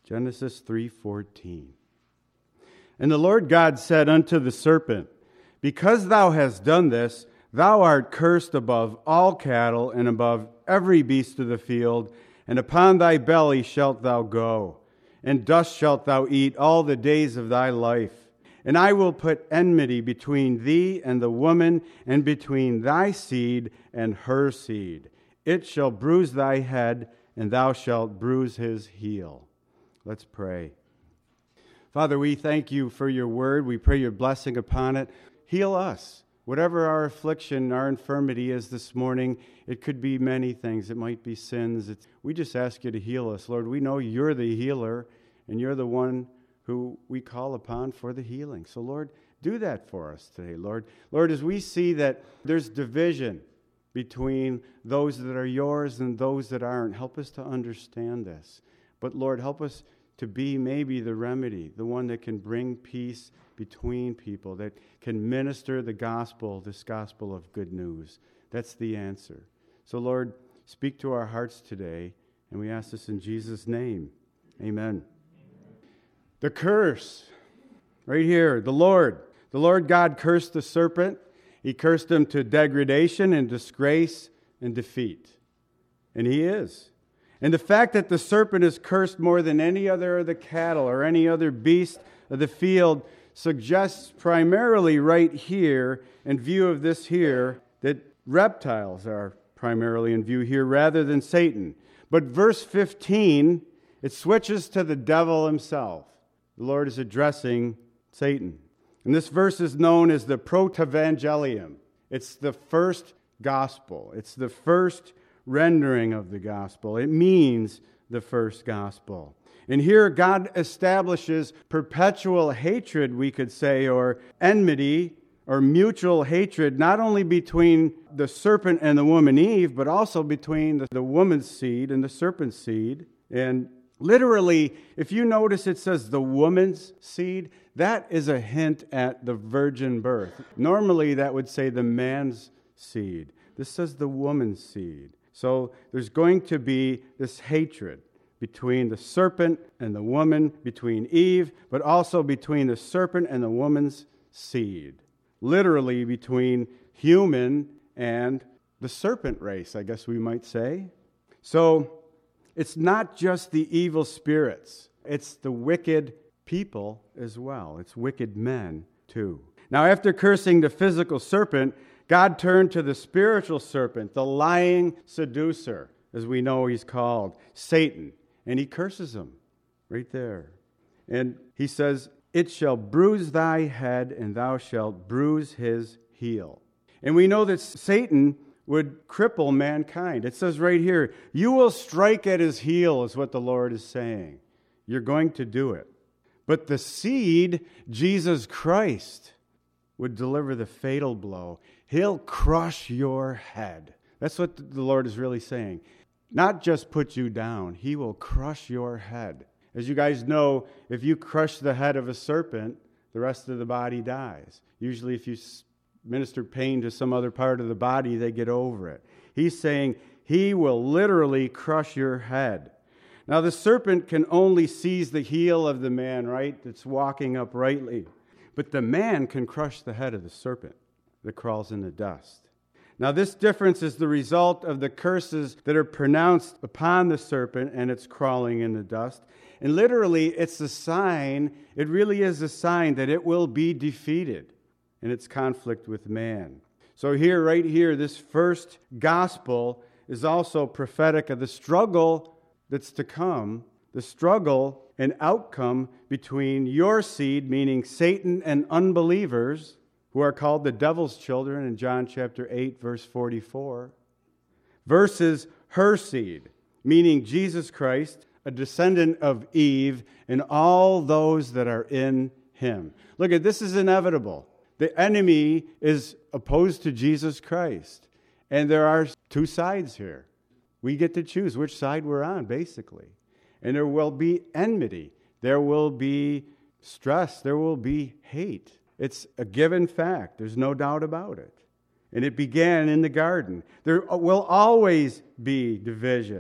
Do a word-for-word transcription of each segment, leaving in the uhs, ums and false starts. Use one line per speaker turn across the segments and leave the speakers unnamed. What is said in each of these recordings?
Genesis three fourteen. And the Lord God said unto the serpent, Because thou hast done this, thou art cursed above all cattle and above every beast of the field, and upon thy belly shalt thou go, and dust shalt thou eat all the days of thy life. And I will put enmity between thee and the woman, and between thy seed and her seed. It shall bruise thy head, and thou shalt bruise his heel. Let's pray. Father, we thank you for your word. We pray your blessing upon it. Heal us. Whatever our affliction, our infirmity is this morning, it could be many things. It might be sins. It's, we just ask you to heal us, Lord. We know you're the healer, and you're the one who we call upon for the healing. So, Lord, do that for us today, Lord. Lord, as we see that there's division between those that are yours and those that aren't, help us to understand this. But, Lord, help us to be maybe the remedy, the one that can bring peace between people, that can minister the gospel, this gospel of good news. That's the answer. So, Lord, speak to our hearts today, and we ask this in Jesus' name. Amen. The curse, right here, the Lord. The Lord God cursed the serpent. He cursed him to degradation and disgrace and defeat. And he is. And the fact that the serpent is cursed more than any other of the cattle or any other beast of the field suggests primarily right here, in view of this here, that reptiles are primarily in view here rather than Satan. But verse fifteen, it switches to the devil himself. The Lord is addressing Satan. And this verse is known as the Protevangelium. It's the first gospel. It's the first rendering of the gospel. It means the first gospel. And here God establishes perpetual hatred, we could say, or enmity, or mutual hatred, not only between the serpent and the woman Eve, but also between the, the woman's seed and the serpent's seed. And literally, if you notice it says the woman's seed, that is a hint at the virgin birth. Normally that would say the man's seed. This says the woman's seed. So there's going to be this hatred between the serpent and the woman, between Eve, but also between the serpent and the woman's seed. Literally between human and the serpent race, I guess we might say. So it's not just the evil spirits. It's the wicked people as well. It's wicked men too. Now, after cursing the physical serpent, God turned to the spiritual serpent, the lying seducer, as we know he's called, Satan. And he curses him right there. And he says, It shall bruise thy head, and thou shalt bruise his heel. And we know that Satan would cripple mankind. It says right here, you will strike at his heel, is what the Lord is saying. You're going to do it. But the seed, Jesus Christ, would deliver the fatal blow. He'll crush your head. That's what the Lord is really saying. Not just put you down. He will crush your head. As you guys know, if you crush the head of a serpent, the rest of the body dies. Usually if you minister pain to some other part of the body, they get over it. He's saying he will literally crush your head. Now the serpent can only seize the heel of the man, right, that's walking uprightly. But the man can crush the head of the serpent that crawls in the dust. Now, this difference is the result of the curses that are pronounced upon the serpent and its crawling in the dust. And literally, it's a sign, it really is a sign that it will be defeated in its conflict with man. So here, right here, this first gospel is also prophetic of the struggle that's to come, the struggle and outcome between your seed, meaning Satan and unbelievers, who are called the devil's children in John chapter eight, verse forty-four, versus her seed, meaning Jesus Christ, a descendant of Eve, and all those that are in him. Look at this is inevitable. The enemy is opposed to Jesus Christ. And there are two sides here. We get to choose which side we're on, basically. And there will be enmity. There will be stress. There will be hate. It's a given fact. There's no doubt about it. And it began in the garden. There will always be division.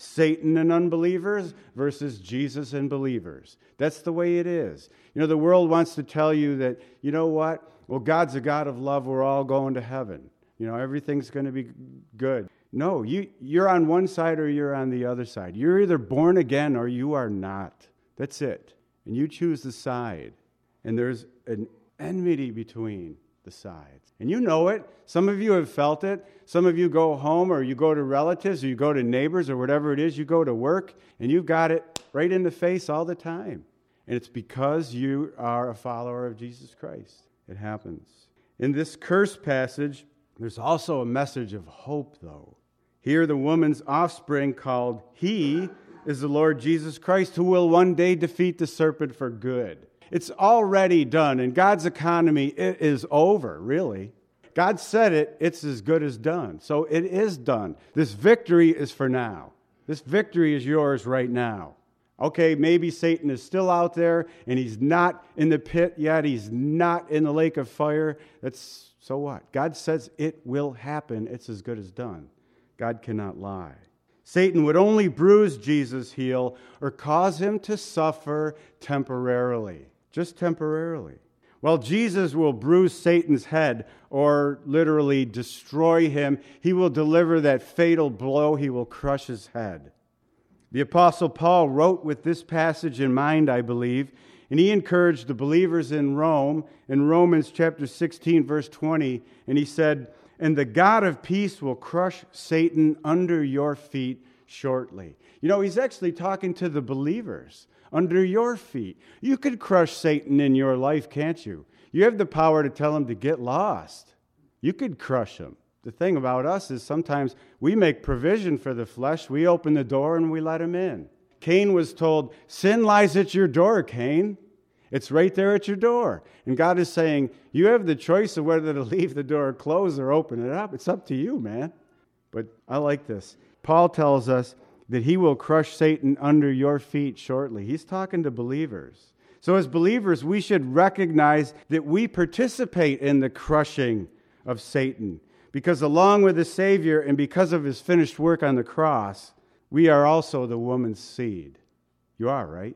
Satan and unbelievers versus Jesus and believers. That's the way it is. You know, the world wants to tell you that, you know what? Well, God's a God of love. We're all going to heaven. You know, everything's going to be good. No, you, you're on one side or you're on the other side. You're either born again or you are not. That's it. And you choose the side. And there's an enmity between the sides. And you know it. Some of you have felt it. Some of you go home or you go to relatives or you go to neighbors or whatever it is. You go to work and you've got it right in the face all the time. And it's because you are a follower of Jesus Christ. It happens. In this curse passage, there's also a message of hope, though. Here, the woman's offspring called He is the Lord Jesus Christ, who will one day defeat the serpent for good. It's already done. In God's economy, it is over, really. God said it, it's as good as done. So it is done. This victory is for now. This victory is yours right now. Okay, maybe Satan is still out there, and he's not in the pit yet. He's not in the lake of fire. That's, so what? God says it will happen. It's as good as done. God cannot lie. Satan would only bruise Jesus' heel or cause him to suffer temporarily, just temporarily. While Jesus will bruise Satan's head or literally destroy him, he will deliver that fatal blow. He will crush his head. The Apostle Paul wrote with this passage in mind, I believe, and he encouraged the believers in Rome in Romans chapter sixteen, verse twenty, and he said, "And the God of peace will crush Satan under your feet shortly." You know, he's actually talking to the believers. Under your feet. You could crush Satan in your life, can't you? You have the power to tell him to get lost. You could crush him. The thing about us is sometimes we make provision for the flesh. We open the door and we let him in. Cain was told, sin lies at your door, Cain. It's right there at your door. And God is saying, you have the choice of whether to leave the door closed or open it up. It's up to you, man. But I like this. Paul tells us that he will crush Satan under your feet shortly. He's talking to believers. So as believers, we should recognize that we participate in the crushing of Satan. Because along with the Savior and because of his finished work on the cross, we are also the woman's seed. You are, right?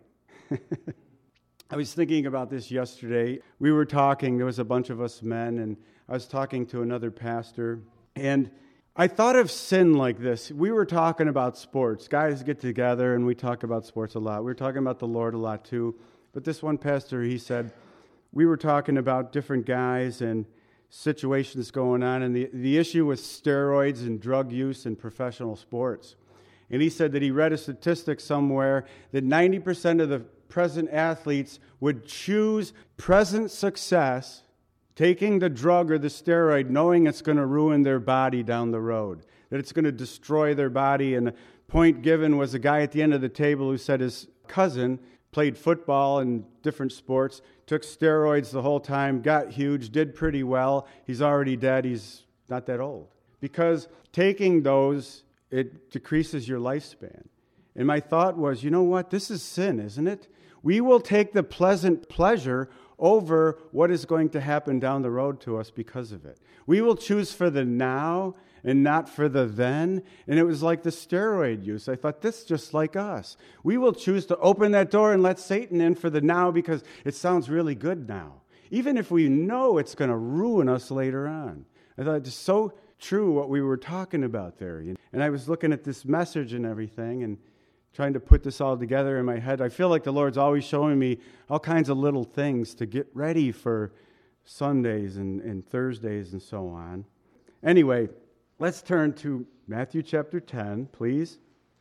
I was thinking about this yesterday. We were talking, there was a bunch of us men, and I was talking to another pastor, and I thought of sin like this. We were talking about sports. Guys get together and we talk about sports a lot. We were talking about the Lord a lot too. But this one pastor, he said, we were talking about different guys and situations going on, and the, the issue was steroids and drug use in professional sports. And he said that he read a statistic somewhere that ninety percent of the present athletes would choose present success taking the drug or the steroid, knowing it's going to ruin their body down the road, that it's going to destroy their body. And the point given was a guy at the end of the table who said his cousin played football and different sports, took steroids the whole time, got huge, did pretty well. He's already dead. He's not that old. Because taking those, it decreases your lifespan. And my thought was, you know what? This is sin, isn't it? We will take the pleasant pleasure over what is going to happen down the road to us because of it. We will choose for the now and not for the then. And it was like the steroid use. I thought, this is just like us. We will choose to open that door and let Satan in for the now because it sounds really good now, even if we know it's going to ruin us later on. I thought, it's so true what we were talking about there. And I was looking at this message and everything and trying to put this all together in my head. I feel like the Lord's always showing me all kinds of little things to get ready for Sundays and, and Thursdays and so on. Anyway, let's turn to Matthew chapter ten, please.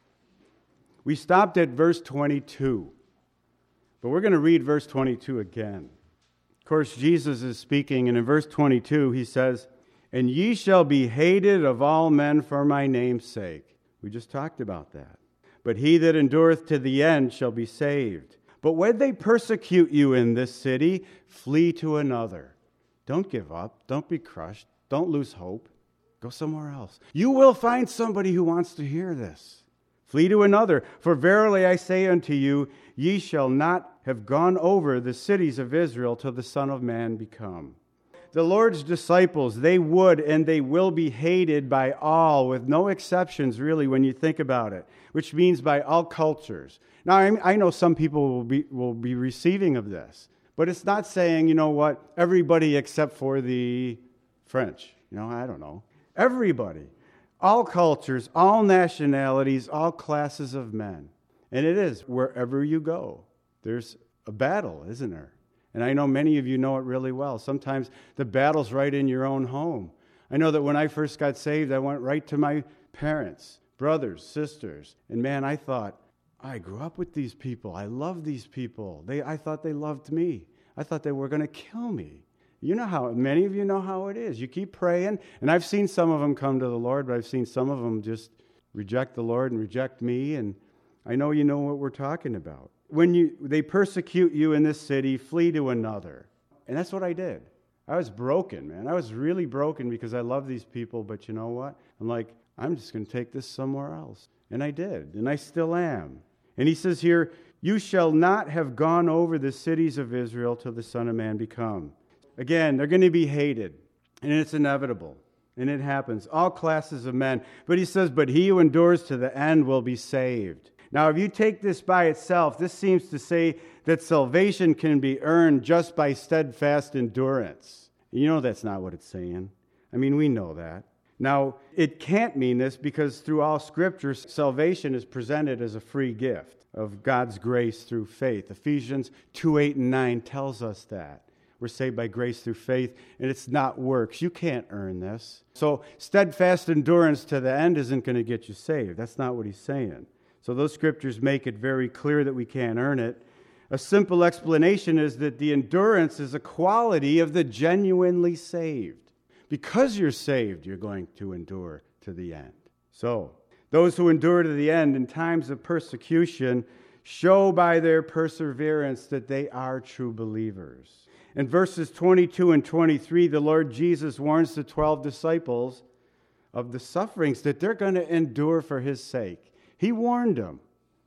We stopped at verse twenty-two, but we're going to read verse twenty-two again. Of course, Jesus is speaking, and in verse twenty-two he says, "And ye shall be hated of all men for my name's sake." We just talked about that. "But he that endureth to the end shall be saved. But when they persecute you in this city, flee to another." Don't give up. Don't be crushed. Don't lose hope. Go somewhere else. You will find somebody who wants to hear this. "Flee to another. For verily I say unto you, ye shall not have gone over the cities of Israel till the Son of Man be come." the Lord's disciples, they would and they will be hated by all, with no exceptions, really, when you think about it, which means by all cultures. Now, I I know some people will be will be receiving of this, but it's not saying, you know what, everybody except for the French. You know, I don't know. Everybody. All cultures, all nationalities, all classes of men. And it is, wherever you go, there's a battle, isn't there? And I know many of you know it really well. Sometimes the battle's right in your own home. I know that when I first got saved, I went right to my parents, brothers, sisters. And man, I thought, I grew up with these people. I love these people. They, I thought they loved me. I thought they were going to kill me. You know how, many of you know how it is. You keep praying, and I've seen some of them come to the Lord, but I've seen some of them just reject the Lord and reject me, and I know you know what we're talking about. When you they persecute you in this city, flee to another. And that's what I did. I was broken, man. I was really broken because I love these people, but you know what? I'm like, I'm just going to take this somewhere else. And I did, and I still am. And he says here, you shall not have gone over the cities of Israel till the Son of Man be come. Again, they're going to be hated, and it's inevitable, and it happens. All classes of men. But he says, but he who endures to the end will be saved. Now, if you take this by itself, this seems to say that salvation can be earned just by steadfast endurance. You know that's not what it's saying. I mean, we know that. Now, it can't mean this because through all Scripture, salvation is presented as a free gift of God's grace through faith. Ephesians two, eight, and nine tells us that. We're saved by grace through faith, and it's not works. You can't earn this. So steadfast endurance to the end isn't going to get you saved. That's not what he's saying. So those scriptures make it very clear that we can't earn it. A simple explanation is that the endurance is a quality of the genuinely saved. Because you're saved, you're going to endure to the end. So those who endure to the end in times of persecution show by their perseverance that they are true believers. In verses twenty-two and twenty-three, the Lord Jesus warns the twelve disciples of the sufferings that they're going to endure for his sake. He warned them,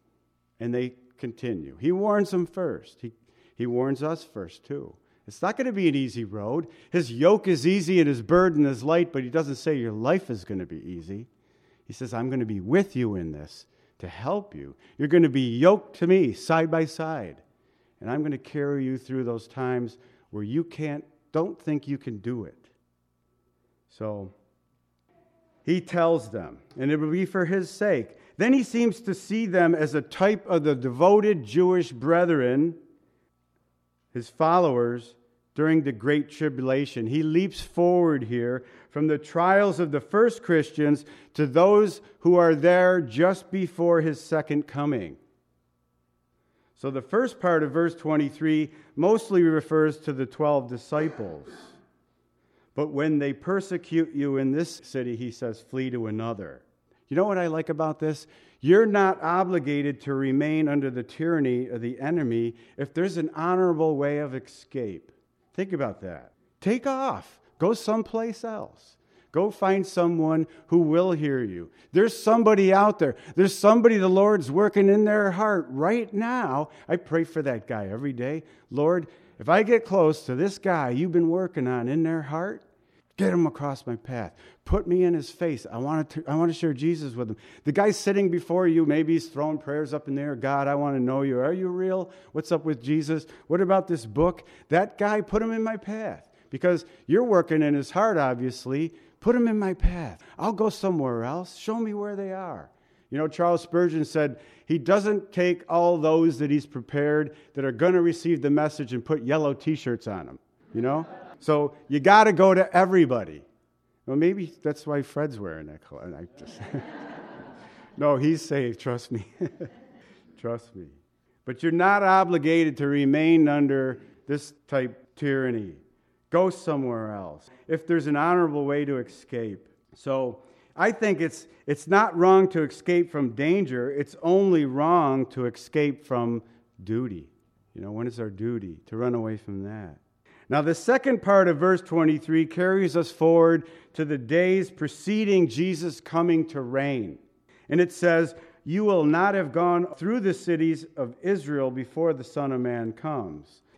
and they continue. He warns them first. He, he warns us first, too. It's not going to be an easy road. His yoke is easy and his burden is light, but he doesn't say your life is going to be easy. He says, I'm going to be with you in this to help you. You're going to be yoked to me side by side, and I'm going to carry you through those times where you can't, don't think you can do it. So he tells them, and it will be for his sake. Then he seems to see them as a type of the devoted Jewish brethren, his followers, during the Great Tribulation. He leaps forward here from the trials of the first Christians to those who are there just before his second coming. So the first part of verse twenty-three mostly refers to the twelve disciples. But when they persecute you in this city, he says, flee to another. You know what I like about this? You're not obligated to remain under the tyranny of the enemy if there's an honorable way of escape. Think about that. Take off. Go someplace else. Go find someone who will hear you. There's somebody out there. There's somebody the Lord's working in their heart right now. I pray for that guy every day. Lord, if I get close to this guy you've been working on in their heart, get him across my path. Put me in his face. I want to, I want to share Jesus with him. The guy sitting before you, maybe he's throwing prayers up in the air. God, I want to know you. Are you real? What's up with Jesus? What about this book? That guy, put him in my path. Because you're working in his heart, obviously. Put him in my path. I'll go somewhere else. Show me where they are. You know, Charles Spurgeon said, he doesn't take all those that he's prepared that are going to receive the message and put yellow T-shirts on them, you know? So you got to go to everybody. Well, maybe that's why Fred's wearing that clothes. I just No, he's saved, trust me. Trust me. But you're not obligated to remain under this type tyranny. Go somewhere else if there's an honorable way to escape. So I think it's it's not wrong to escape from danger. It's only wrong to escape from duty. You know, when is our duty? To run away from that. Now, the second part of verse twenty-three carries us forward to the days preceding Jesus coming to reign. And it says, you will not have gone through the cities of Israel before the Son of Man comes.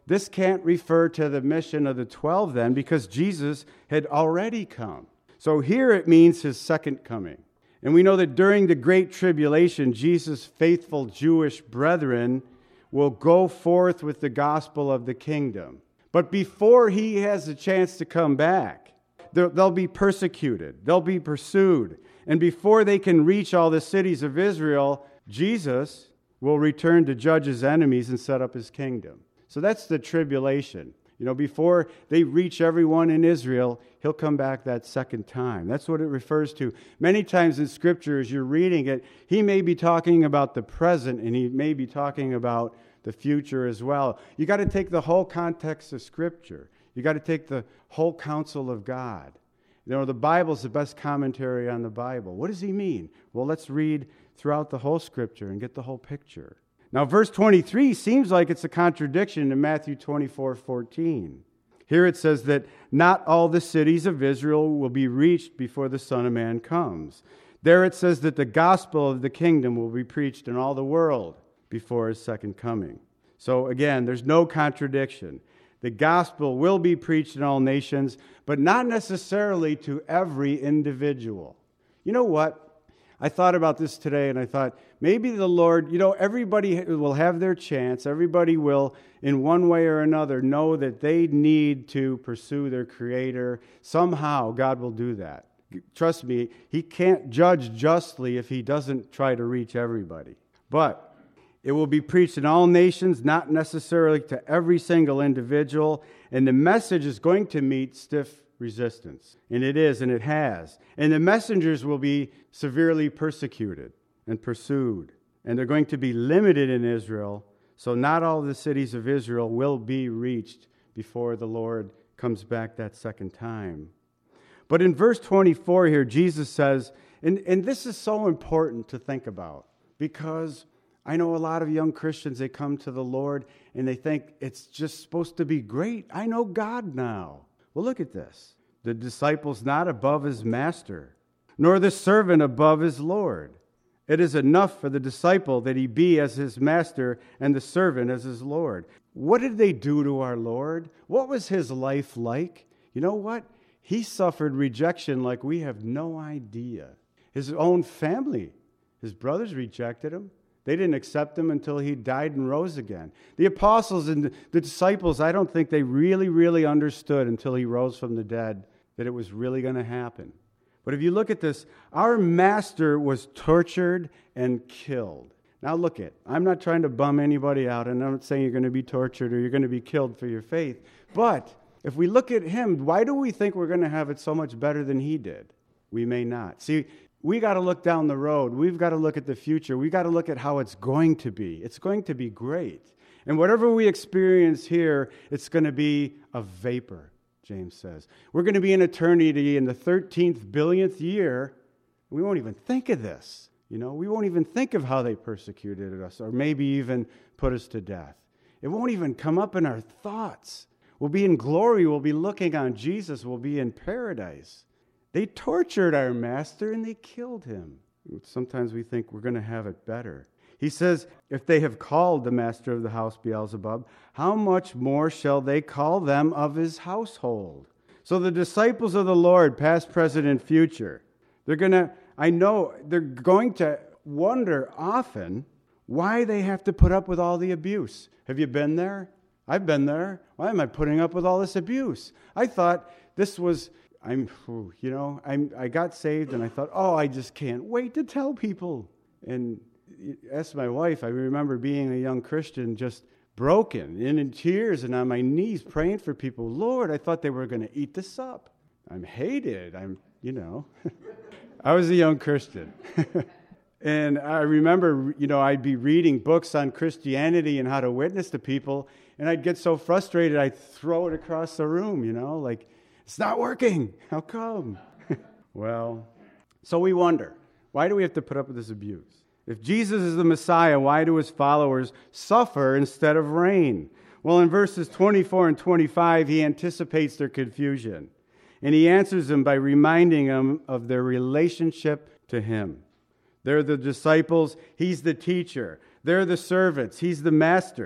This can't refer to the mission of the twelve then, because Jesus had already come. So here it means his second coming. And we know that during the Great Tribulation, Jesus' faithful Jewish brethren will go forth with the gospel of the kingdom. But before he has a chance to come back, they'll be persecuted, they'll be pursued. And before they can reach all the cities of Israel, Jesus will return to judge his enemies and set up his kingdom. So that's the tribulation. You know, before they reach everyone in Israel, he'll come back that second time. That's what it refers to. Many times in Scripture, as you're reading it, he may be talking about the present, and he may be talking about the future as well. You got to take the whole context of Scripture. You got to take the whole counsel of God. You know, the Bible's the best commentary on the Bible. What does he mean? Well, let's read throughout the whole Scripture and get the whole picture. Now, verse twenty-three seems like it's a contradiction to Matthew twenty-four fourteen. Here it says that not all the cities of Israel will be reached before the Son of Man comes. There it says that the gospel of the kingdom will be preached in all the world before his second coming. So again, there's no contradiction. The gospel will be preached in all nations, but not necessarily to every individual. You know what? I thought about this today, and I thought, maybe the Lord, you know, everybody will have their chance. Everybody will, in one way or another, know that they need to pursue their Creator. Somehow, God will do that. Trust me, he can't judge justly if he doesn't try to reach everybody. But it will be preached in all nations, not necessarily to every single individual, and the message is going to meet stiff resistance. And it is, and it has. And the messengers will be severely persecuted and pursued. And they're going to be limited in Israel, so not all the cities of Israel will be reached before the Lord comes back that second time. But in verse twenty-four here, Jesus says, and, and this is so important to think about, because I know a lot of young Christians, they come to the Lord and they think it's just supposed to be great. I know God now. Well, look at this. The disciple's not above his master, nor the servant above his Lord. It is enough for the disciple that he be as his master and the servant as his Lord. What did they do to our Lord? What was his life like? You know what? He suffered rejection like we have no idea. His own family, his brothers rejected him. They didn't accept him until he died and rose again. The apostles and the disciples, I don't think they really, really understood until he rose from the dead that it was really going to happen. But if you look at this, our master was tortured and killed. Now look at, I'm not trying to bum anybody out, and I'm not saying you're going to be tortured or you're going to be killed for your faith. But if we look at him, why do we think we're going to have it so much better than he did? We may not. See, we got to look down the road. We've got to look at the future. We've got to look at how it's going to be. It's going to be great. And whatever we experience here, it's going to be a vapor, James says. We're going to be in eternity in the thirteenth billionth year. We won't even think of this. You know, we won't even think of how they persecuted us or maybe even put us to death. It won't even come up in our thoughts. We'll be in glory. We'll be looking on Jesus. We'll be in paradise. They tortured our master and they killed him. Sometimes we think we're going to have it better. He says, if they have called the master of the house Beelzebub, how much more shall they call them of his household? So the disciples of the Lord, past, present, and future, they're going to, I know, they're going to wonder often why they have to put up with all the abuse. Have you been there? I've been there. Why am I putting up with all this abuse? I thought this was... I'm, you know, I'm, I got saved and I thought, oh, I just can't wait to tell people. And ask my wife, I remember being a young Christian just broken and in tears and on my knees praying for people. Lord, I thought they were going to eat this up. I'm hated. I'm, you know, I was a young Christian. And I remember, you know, I'd be reading books on Christianity and how to witness to people. And I'd get so frustrated, I'd throw it across the room, you know, like, it's not working. How come? Well, so we wonder, why do we have to put up with this abuse? If Jesus is the Messiah, why do his followers suffer instead of reign? Well, in verses twenty-four and twenty-five, he anticipates their confusion. And he answers them by reminding them of their relationship to him. They're the disciples. He's the teacher. They're the servants. He's the master.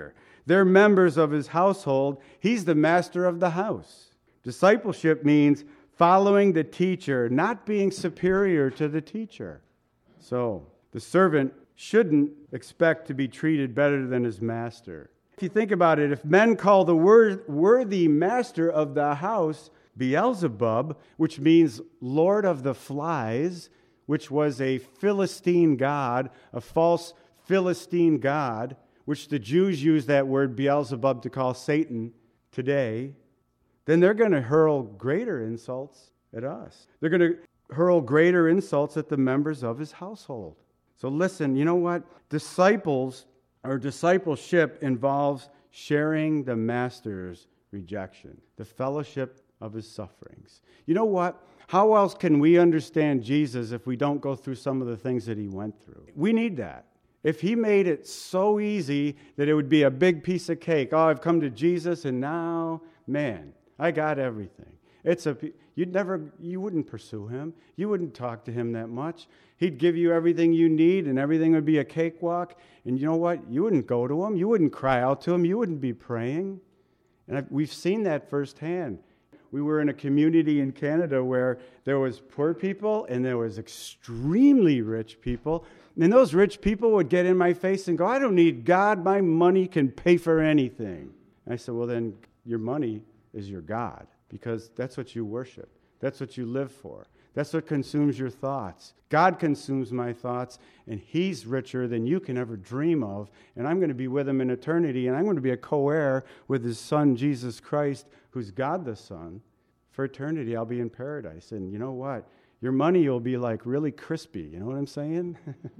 They're members of his household. He's the master of the house. Discipleship means following the teacher, not being superior to the teacher. So, the servant shouldn't expect to be treated better than his master. If you think about it, if men call the worthy master of the house Beelzebub, which means Lord of the Flies, which was a Philistine god, a false Philistine god, which the Jews use that word Beelzebub to call Satan today, then they're going to hurl greater insults at us. They're going to hurl greater insults at the members of his household. So listen, you know what? Disciples or discipleship involves sharing the master's rejection, the fellowship of his sufferings. You know what? How else can we understand Jesus if we don't go through some of the things that he went through? We need that. If he made it so easy that it would be a big piece of cake, oh, I've come to Jesus and now, man, I got everything. It's a you'd never you wouldn't pursue him. You wouldn't talk to him that much. He'd give you everything you need and everything would be a cakewalk. And you know what? You wouldn't go to him. You wouldn't cry out to him. You wouldn't be praying. And I've, we've seen that firsthand. We were in a community in Canada where there was poor people and there was extremely rich people. And those rich people would get in my face and go, I don't need God. My money can pay for anything. And I said, well, then your money is your God, because that's what you worship. That's what you live for. That's what consumes your thoughts. God consumes my thoughts, and he's richer than you can ever dream of. And I'm going to be with him in eternity, and I'm going to be a co-heir with his son, Jesus Christ, who's God the Son. For eternity, I'll be in paradise. And you know what? Your money will be like really crispy. You know what I'm saying?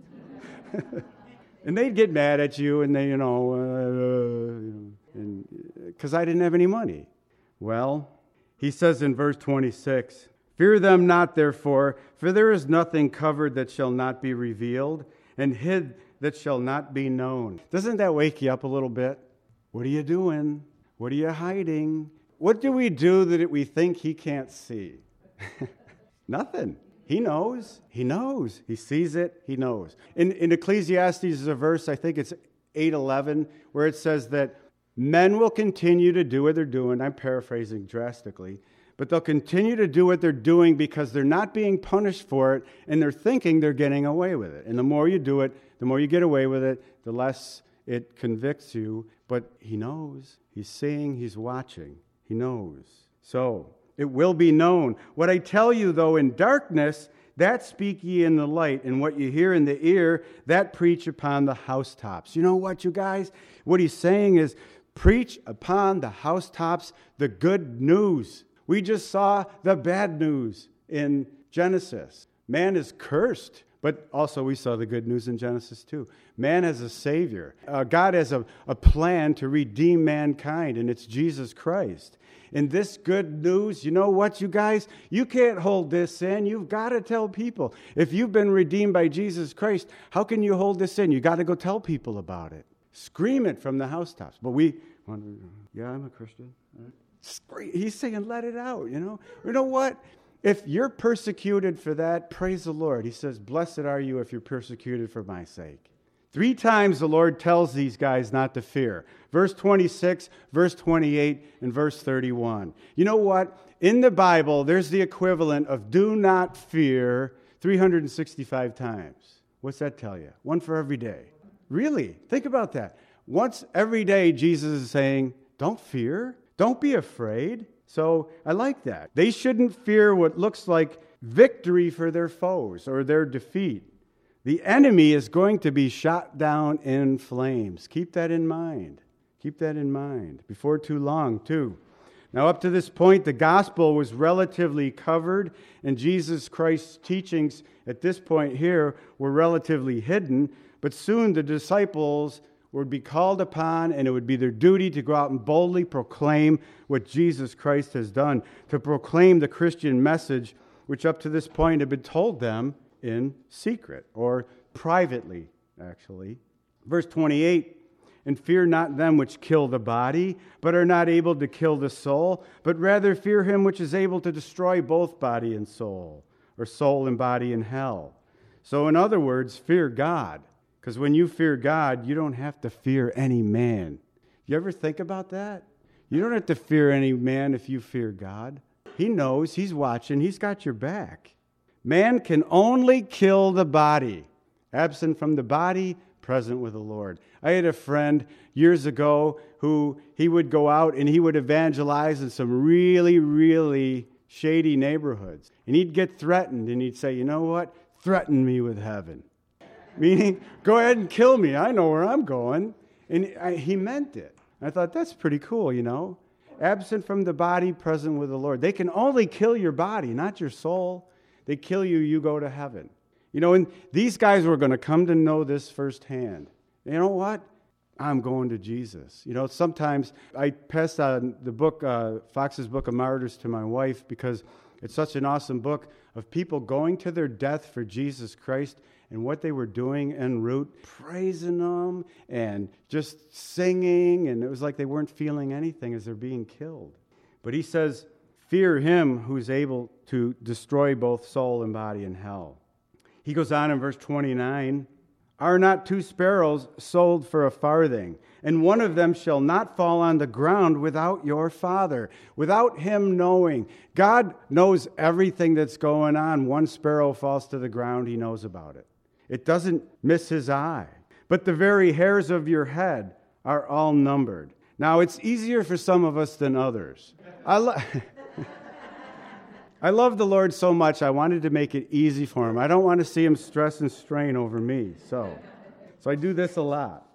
And they'd get mad at you, and they, you know, uh, and because I didn't have any money. Well, he says in verse twenty-six, fear them not, therefore, for there is nothing covered that shall not be revealed, and hid that shall not be known. Doesn't that wake you up a little bit? What are you doing? What are you hiding? What do we do that we think he can't see? Nothing. He knows. He knows. He sees it. He knows. In, in Ecclesiastes, there's a verse, I think it's eight eleven, where it says that men will continue to do what they're doing. I'm paraphrasing drastically. But they'll continue to do what they're doing because they're not being punished for it, and they're thinking they're getting away with it. And the more you do it, the more you get away with it, the less it convicts you. But he knows. He's seeing. He's watching. He knows. So it will be known. What I tell you, though, in darkness, that speak ye in the light, and what you hear in the ear, that preach upon the housetops. You know what, you guys? What he's saying is, preach upon the housetops the good news. We just saw the bad news in Genesis. Man is cursed, but also we saw the good news in Genesis too. Man has a Savior. Uh, God has a, a plan to redeem mankind, and it's Jesus Christ. And this good news, you know what, you guys? You can't hold this in. You've got to tell people. If you've been redeemed by Jesus Christ, how can you hold this in? You got to go tell people about it. Scream it from the housetops. But we, yeah, I'm a Christian. He's saying, let it out, you know. You know what? If you're persecuted for that, praise the Lord. He says, blessed are you if you're persecuted for my sake. Three times the Lord tells these guys not to fear. Verse twenty-six, verse twenty-eight, and verse thirty-one. You know what? In the Bible, there's the equivalent of do not fear three hundred sixty-five times. What's that tell you? One for every day. Really? Think about that. Once every day, Jesus is saying, don't fear. Don't be afraid. So I like that. They shouldn't fear what looks like victory for their foes or their defeat. The enemy is going to be shot down in flames. Keep that in mind. Keep that in mind. Before too long, too. Now, up to this point, the gospel was relatively covered, and Jesus Christ's teachings at this point here were relatively hidden. But soon the disciples would be called upon, and it would be their duty to go out and boldly proclaim what Jesus Christ has done, to proclaim the Christian message, which up to this point had been told them in secret, or privately, actually. Verse twenty-eight, and fear not them which kill the body, but are not able to kill the soul, but rather fear him which is able to destroy both body and soul, or soul and body in hell. So in other words, fear God. Because when you fear God, you don't have to fear any man. You ever think about that? You don't have to fear any man if you fear God. He knows. He's watching. He's got your back. Man can only kill the body. Absent from the body, present with the Lord. I had a friend years ago who he would go out and he would evangelize in some really, really shady neighborhoods. And he'd get threatened and he'd say, you know what? Threaten me with heaven. Meaning, go ahead and kill me. I know where I'm going. And I, he meant it. I thought, that's pretty cool, you know. Absent from the body, present with the Lord. They can only kill your body, not your soul. They kill you, you go to heaven. You know, and these guys were going to come to know this firsthand. You know what? I'm going to Jesus. You know, sometimes I pass on the book, uh, Fox's Book of Martyrs, to my wife because it's such an awesome book of people going to their death for Jesus Christ and what they were doing en route, praising them and just singing. And it was like they weren't feeling anything as they're being killed. But he says, fear him who's able to destroy both soul and body in hell. He goes on in verse twenty-nine, are not two sparrows sold for a farthing, and one of them shall not fall on the ground without your Father, without him knowing. God knows everything that's going on. One sparrow falls to the ground, he knows about it. It doesn't miss his eye. But the very hairs of your head are all numbered. Now, it's easier for some of us than others. I love... I love the Lord so much, I wanted to make it easy for him. I don't want to see him stress and strain over me. So, so I do this a lot.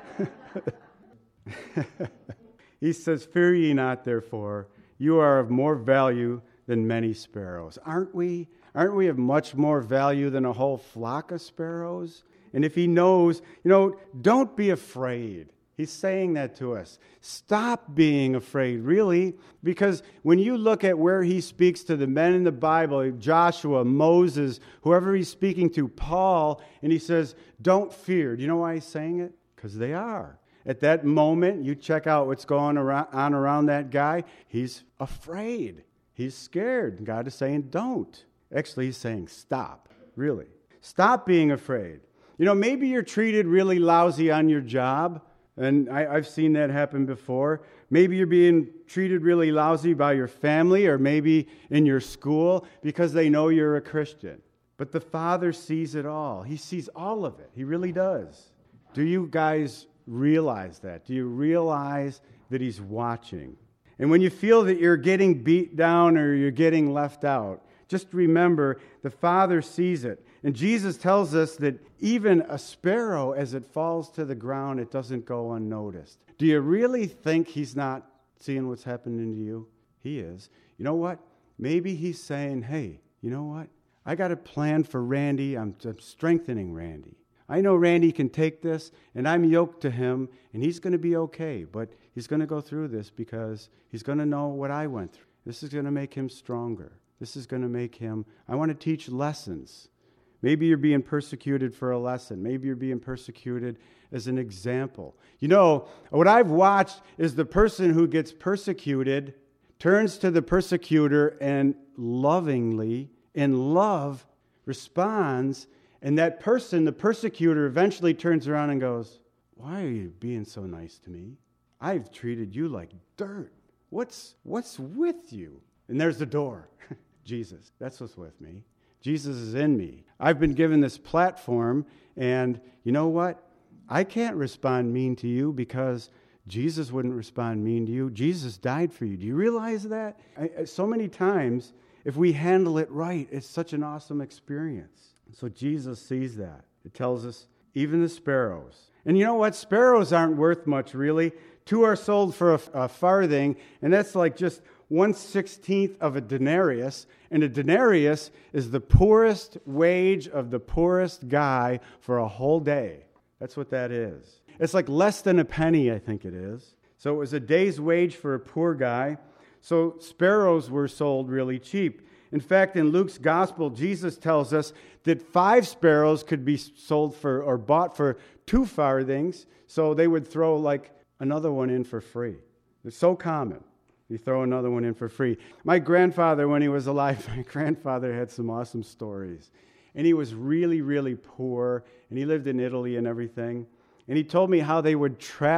He says, fear ye not, therefore. You are of more value than many sparrows. Aren't we? Aren't we of much more value than a whole flock of sparrows? And if he knows, you know, don't be afraid. He's saying that to us. Stop being afraid, really, because when you look at where he speaks to the men in the Bible, Joshua, Moses, whoever he's speaking to, Paul, and he says, don't fear. Do you know why he's saying it? Because they are. At that moment, you check out what's going on around that guy, he's afraid. He's scared. God is saying, don't. Actually, he's saying, stop, really. Stop being afraid. You know, maybe you're treated really lousy on your job. And I, I've seen that happen before. Maybe you're being treated really lousy by your family or maybe in your school because they know you're a Christian. But the Father sees it all. He sees all of it. He really does. Do you guys realize that? Do you realize that he's watching? And when you feel that you're getting beat down or you're getting left out, just remember the Father sees it. And Jesus tells us that even a sparrow, as it falls to the ground, it doesn't go unnoticed. Do you really think he's not seeing what's happening to you? He is. You know what? Maybe he's saying, hey, you know what? I got a plan for Randy. I'm, I'm strengthening Randy. I know Randy can take this, and I'm yoked to him, and he's going to be okay. But he's going to go through this because he's going to know what I went through. This is going to make him stronger. This is going to make him, I want to teach lessons. Maybe you're being persecuted for a lesson. Maybe you're being persecuted as an example. You know, what I've watched is the person who gets persecuted turns to the persecutor and lovingly, in love, responds. And that person, the persecutor, eventually turns around and goes, why are you being so nice to me? I've treated you like dirt. What's, what's with you? And there's the door. Jesus, that's what's with me. Jesus is in me. I've been given this platform, and you know what? I can't respond mean to you because Jesus wouldn't respond mean to you. Jesus died for you. Do you realize that? I, so many times, if we handle it right, it's such an awesome experience. So Jesus sees that. It tells us, even the sparrows. And you know what? Sparrows aren't worth much, really. Two are sold for a, a farthing, and that's like just one sixteenth of a denarius, and a denarius is the poorest wage of the poorest guy for a whole day. That's what that is. It's like less than a penny, I think it is. So it was a day's wage for a poor guy. So sparrows were sold really cheap. In fact, in Luke's gospel, Jesus tells us that five sparrows could be sold for or bought for two farthings. So they would throw like another one in for free. It's so common. You throw another one in for free. My grandfather, when he was alive, my grandfather had some awesome stories. And he was really, really poor. And he lived in Italy and everything. And he told me how they would trap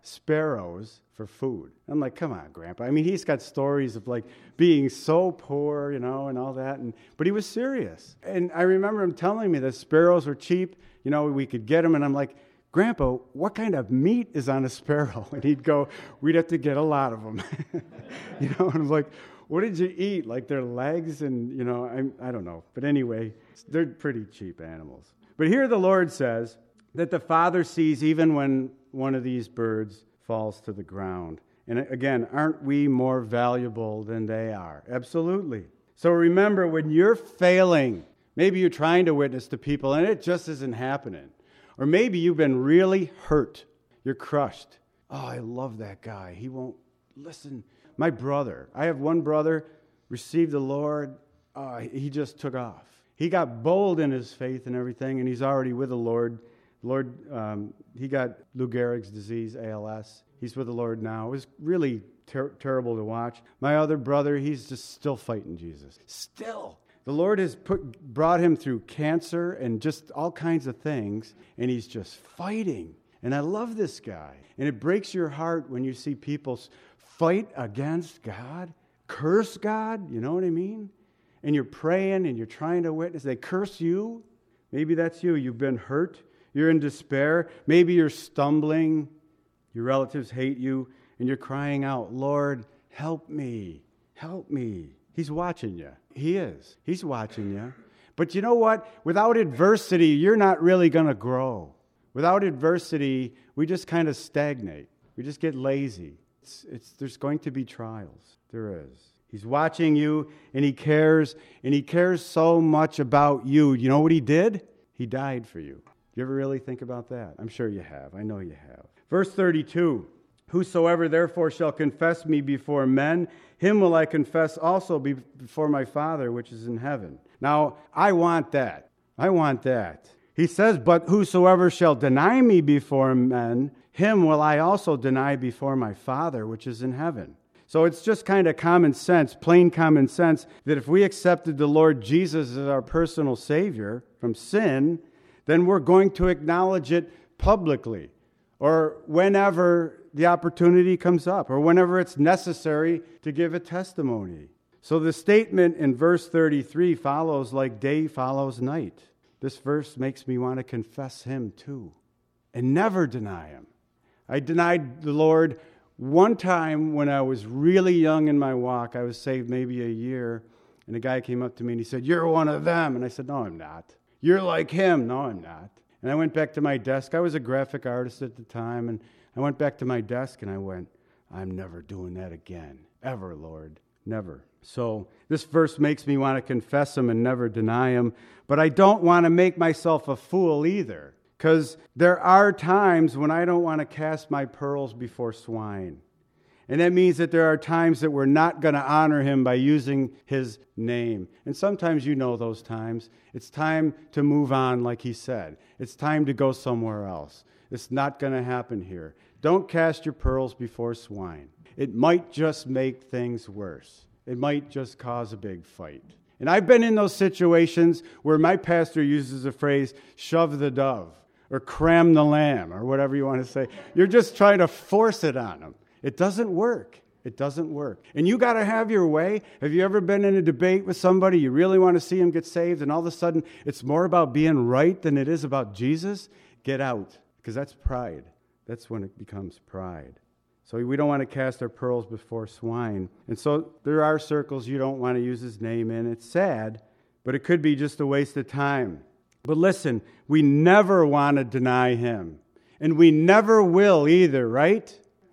sparrows for food. I'm like, come on, Grandpa. I mean, he's got stories of like being so poor, you know, and all that. And but he was serious. And I remember him telling me that sparrows were cheap. You know, we could get them. And I'm like, Grandpa, what kind of meat is on a sparrow? And he'd go, we'd have to get a lot of them. You know, and I'm like, what did you eat? Like their legs and, you know, I, I don't know. But anyway, they're pretty cheap animals. But here the Lord says that the Father sees even when one of these birds falls to the ground. And again, aren't we more valuable than they are? Absolutely. So remember, when you're failing, maybe you're trying to witness to people and it just isn't happening. Or maybe you've been really hurt. You're crushed. Oh, I love that guy. He won't listen. My brother, I have one brother, received the Lord. Uh, he just took off. He got bold in his faith and everything, and he's already with the Lord. Lord, um, he got Lou Gehrig's disease, A L S. He's with the Lord now. It was really ter- terrible to watch. My other brother, he's just still fighting Jesus. Still. The Lord has put, brought him through cancer and just all kinds of things, and he's just fighting. And I love this guy. And it breaks your heart when you see people fight against God, curse God, you know what I mean? And you're praying and you're trying to witness. They curse you. Maybe that's you. You've been hurt. You're in despair. Maybe you're stumbling. Your relatives hate you. And you're crying out, Lord, help me. Help me. He's watching you. He is. He's watching you. But you know what? Without adversity, you're not really going to grow. Without adversity, we just kind of stagnate. We just get lazy. It's, it's, there's going to be trials. There is. He's watching you, and he cares, and he cares so much about you. You know what he did? He died for you. Do you ever really think about that? I'm sure you have. I know you have. Verse thirty-two, whosoever therefore shall confess me before men, him will I confess also before my Father which is in heaven. Now, I want that. I want that. He says, but whosoever shall deny me before men, him will I also deny before my Father which is in heaven. So it's just kind of common sense, plain common sense, that if we accepted the Lord Jesus as our personal Savior from sin, then we're going to acknowledge it publicly, or whenever the opportunity comes up, or whenever it's necessary to give a testimony. So the statement in verse thirty-three follows like day follows night. This verse makes me want to confess him too, and never deny him. I denied the Lord one time when I was really young in my walk. I was saved maybe a year, and a guy came up to me and he said, "You're one of them." And I said, "No, I'm not." "You're like him." "No, I'm not." And I went back to my desk. I was a graphic artist at the time, and I went back to my desk and I went, "I'm never doing that again. Ever, Lord. Never." So this verse makes me want to confess him and never deny him, but I don't want to make myself a fool either. Because there are times when I don't want to cast my pearls before swine. And that means that there are times that we're not going to honor him by using his name. And sometimes you know those times. It's time to move on, like he said. It's time to go somewhere else. It's not going to happen here. Don't cast your pearls before swine. It might just make things worse. It might just cause a big fight. And I've been in those situations where my pastor uses the phrase, shove the dove, or cram the lamb, or whatever you want to say. You're just trying to force it on them. It doesn't work. It doesn't work. And you got to have your way. Have you ever been in a debate with somebody, you really want to see him get saved, and all of a sudden it's more about being right than it is about Jesus? Get out, because that's pride. That's when it becomes pride. So we don't want to cast our pearls before swine. And so there are circles you don't want to use his name in. It's sad, but it could be just a waste of time. But listen, we never want to deny him. And we never will either, right?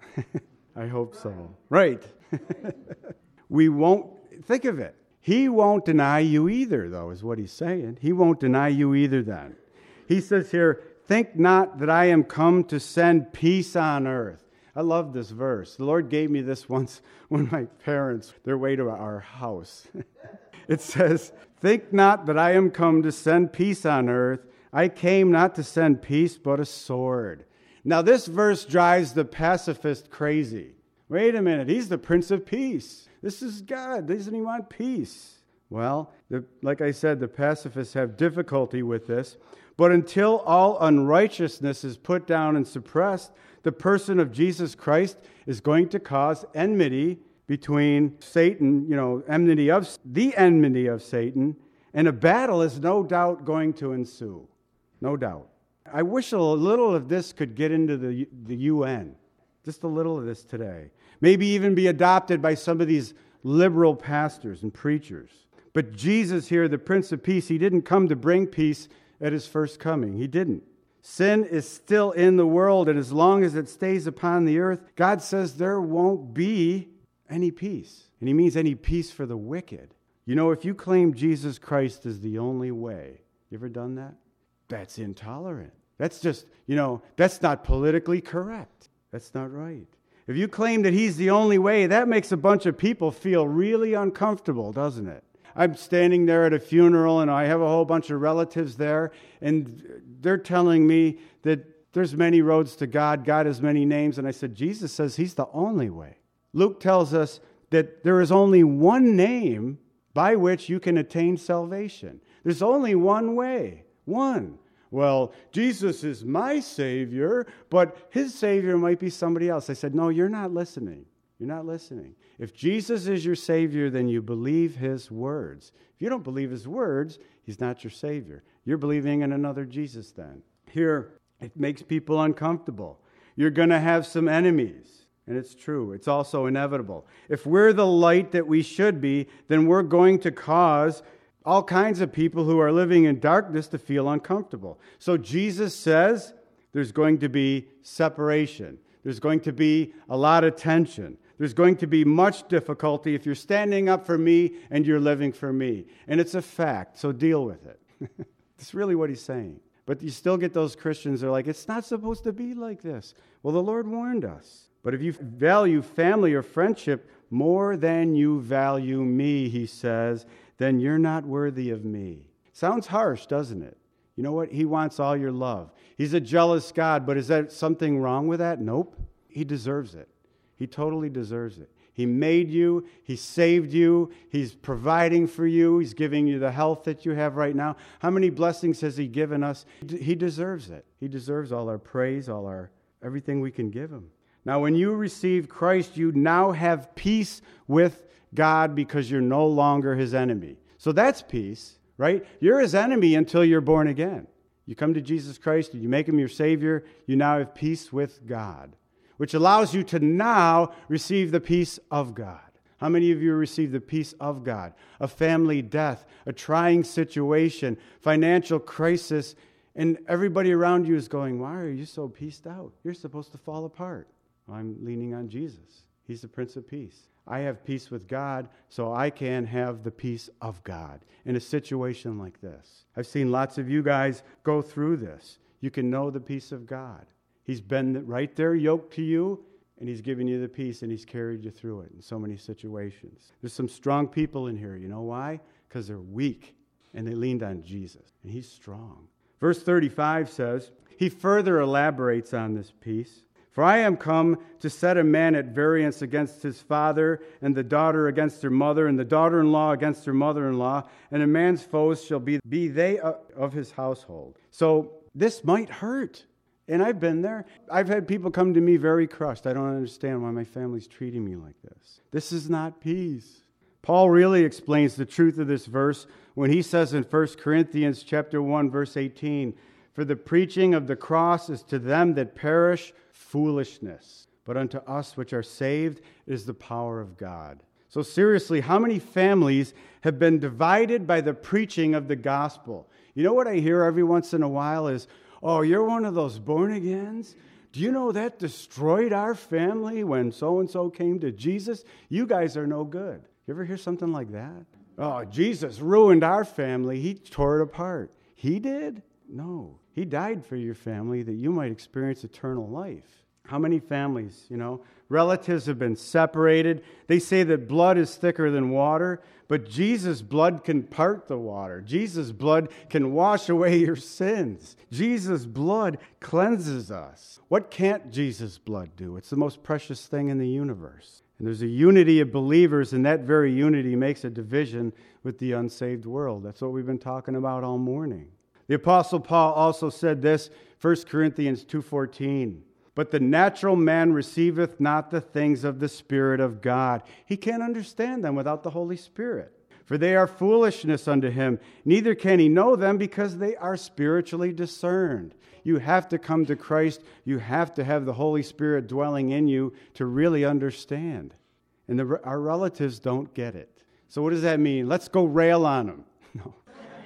I hope so. Right. We won't, think of it. He won't deny you either, though, is what he's saying. He won't deny you either then. He says here, think not that I am come to send peace on earth. I love this verse. The Lord gave me this once when my parents, their way to our house. It says, think not that I am come to send peace on earth. I came not to send peace, but a sword. Now this verse drives the pacifist crazy. Wait a minute, he's the Prince of Peace. This is God. Doesn't he want peace? Well, the, like I said, the pacifists have difficulty with this. But until all unrighteousness is put down and suppressed, The person of Jesus Christ is going to cause enmity between Satan, you know, enmity of the enmity of Satan, and a battle is no doubt going to ensue. No doubt. I wish a little of this could get into the, the U N. Just a little of this today. Maybe even be adopted by some of these liberal pastors and preachers. But Jesus here, the Prince of Peace, he didn't come to bring peace at his first coming. He didn't. Sin is still in the world, and as long as it stays upon the earth, God says there won't be any peace. And he means any peace for the wicked. You know, if you claim Jesus Christ is the only way, you ever done that? That's intolerant. That's just, you know, that's not politically correct. That's not right. If you claim that he's the only way, that makes a bunch of people feel really uncomfortable, doesn't it? I'm standing there at a funeral, and I have a whole bunch of relatives there, and they're telling me that there's many roads to God. God has many names. And I said, Jesus says he's the only way. Luke tells us that there is only one name by which you can attain salvation. There's only one way. One. Well, Jesus is my Savior, but his Savior might be somebody else. I said, no, you're not listening. You're not listening. If Jesus is your Savior, then you believe his words. If you don't believe his words, he's not your Savior. You're believing in another Jesus then. Here, it makes people uncomfortable. You're going to have some enemies. And it's true. It's also inevitable. If we're the light that we should be, then we're going to cause all kinds of people who are living in darkness to feel uncomfortable. So Jesus says there's going to be separation. There's going to be a lot of tension. There's going to be much difficulty if you're standing up for me and you're living for me. And it's a fact, so deal with it. That's really what he's saying. But you still get those Christians that are like, it's not supposed to be like this. Well, the Lord warned us. But if you value family or friendship more than you value me, he says, then you're not worthy of me. Sounds harsh, doesn't it? You know what? He wants all your love. He's a jealous God, but is there something wrong with that? Nope. He deserves it. He totally deserves it. He made you. He saved you. He's providing for you. He's giving you the health that you have right now. How many blessings has he given us? He deserves it. He deserves all our praise, all our everything we can give him. Now, when you receive Christ, you now have peace with God because you're no longer his enemy. So that's peace, right? You're his enemy until you're born again. You come to Jesus Christ and you make him your Savior, you now have peace with God, which allows you to now receive the peace of God. How many of you receive the peace of God? A family death, a trying situation, financial crisis, and everybody around you is going, why are you so peaced out? You're supposed to fall apart. I'm leaning on Jesus. He's the Prince of Peace. I have peace with God, so I can have the peace of God in a situation like this. I've seen lots of you guys go through this. You can know the peace of God. He's been right there yoked to you, and he's given you the peace, and he's carried you through it in so many situations. There's some strong people in here. You know why? Because they're weak, and they leaned on Jesus, and he's strong. Verse thirty-five says, he further elaborates on this peace. For I am come to set a man at variance against his father, and the daughter against her mother, and the daughter-in-law against her mother-in-law, and a man's foes shall be, be they of his household. So this might hurt. And I've been there. I've had people come to me very crushed. I don't understand why my family's treating me like this. This is not peace. Paul really explains the truth of this verse when he says in First Corinthians chapter one, verse eighteen, for the preaching of the cross is to them that perish foolishness, but unto us which are saved is the power of God. So seriously, how many families have been divided by the preaching of the gospel? You know what I hear every once in a while is, oh, you're one of those born-agains? Do you know that destroyed our family when so-and-so came to Jesus? You guys are no good. You ever hear something like that? Oh, Jesus ruined our family. He tore it apart. He did? No. He died for your family that you might experience eternal life. How many families, you know, relatives have been separated. They say that blood is thicker than water, but Jesus' blood can part the water. Jesus' blood can wash away your sins. Jesus' blood cleanses us. What can't Jesus' blood do? It's the most precious thing in the universe. And there's a unity of believers, and that very unity makes a division with the unsaved world. That's what we've been talking about all morning. The Apostle Paul also said this, First Corinthians two fourteen. But the natural man receiveth not the things of the Spirit of God. He can't understand them without the Holy Spirit. For they are foolishness unto him. Neither can he know them because they are spiritually discerned. You have to come to Christ. You have to have the Holy Spirit dwelling in you to really understand. And the, our relatives don't get it. So what does that mean? Let's go rail on them. No.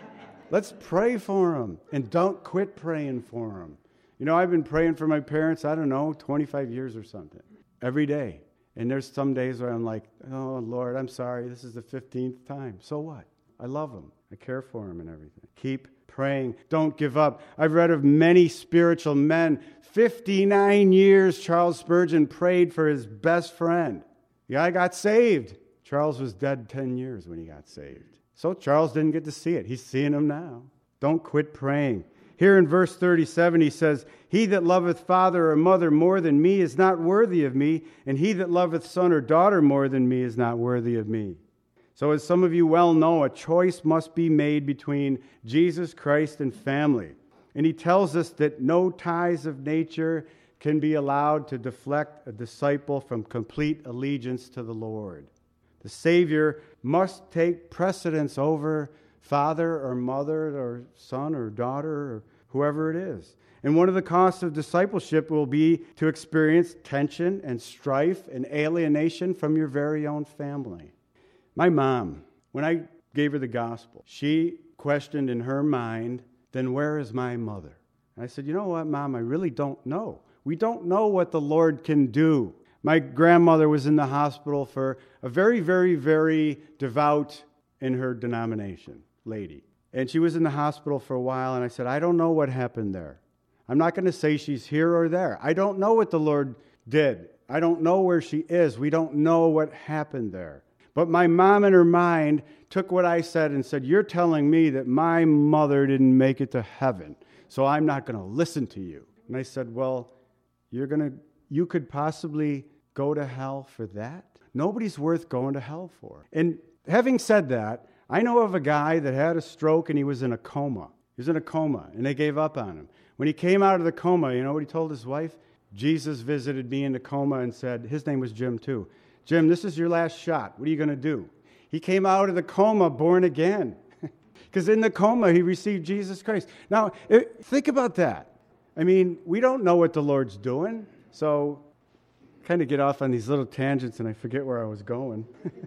Let's pray for them. And don't quit praying for them. You know, I've been praying for my parents, I don't know, twenty-five years or something. Every day. And there's some days where I'm like, oh, Lord, I'm sorry. This is the fifteenth time. So what? I love them. I care for them and everything. Keep praying. Don't give up. I've read of many spiritual men. fifty-nine years Charles Spurgeon prayed for his best friend. The guy got saved. Charles was dead ten years when he got saved. So Charles didn't get to see it. He's seeing him now. Don't quit praying. Here in verse thirty-seven, he says, he that loveth father or mother more than me is not worthy of me, and he that loveth son or daughter more than me is not worthy of me. So as some of you well know, a choice must be made between Jesus Christ and family. And he tells us that no ties of nature can be allowed to deflect a disciple from complete allegiance to the Lord. The Savior must take precedence over father or mother or son or daughter or whoever it is. And one of the costs of discipleship will be to experience tension and strife and alienation from your very own family. My mom, when I gave her the gospel, she questioned in her mind, then where is my mother? And I said, you know what, Mom, I really don't know. We don't know what the Lord can do. My grandmother was in the hospital for a very, very, very devout in her denomination lady. And she was in the hospital for a while, and I said, I don't know what happened there. I'm not going to say she's here or there. I don't know what the Lord did. I don't know where she is. We don't know what happened there. But my mom in her mind took what I said and said, you're telling me that my mother didn't make it to heaven, so I'm not going to listen to you. And I said, well, you're going to, you could possibly go to hell for that? Nobody's worth going to hell for. And having said that, I know of a guy that had a stroke and he was in a coma. He was in a coma, and they gave up on him. When he came out of the coma, you know what he told his wife? Jesus visited me in the coma and said, his name was Jim too. Jim, this is your last shot. What are you going to do? He came out of the coma born again. Because in the coma, he received Jesus Christ. Now, it, think about that. I mean, we don't know what the Lord's doing. So, kind of get off on these little tangents and I forget where I was going.